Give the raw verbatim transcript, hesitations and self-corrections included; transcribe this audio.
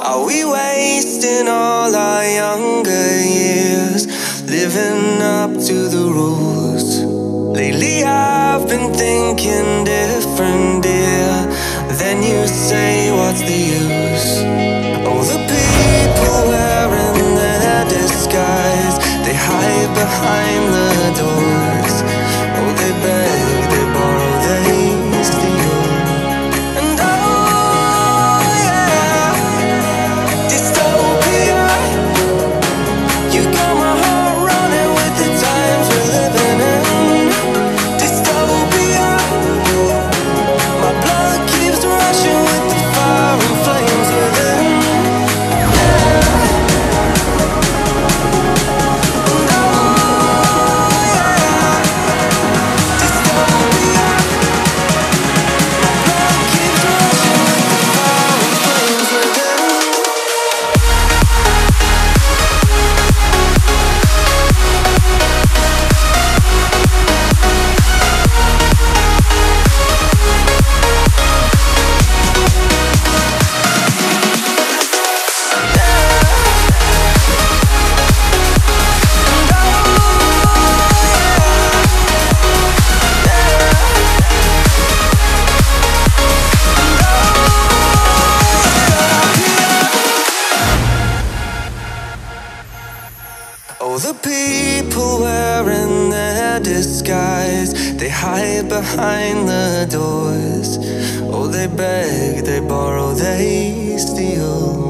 Are we wasting all our younger years, living up to the rules? Lately I've been thinking different, dear. Then you say, what's the use? Oh, the people wearing their disguise, they hide behind the doors. Oh, they beg, they borrow, they steal. And oh yeah, dystopia, you got my heart running with the times we're living in. Dystopia, my blood keeps rushing with the fire and flames within. Oh, the people wearing their disguise, they hide behind the doors. Oh, they beg, they borrow, they steal.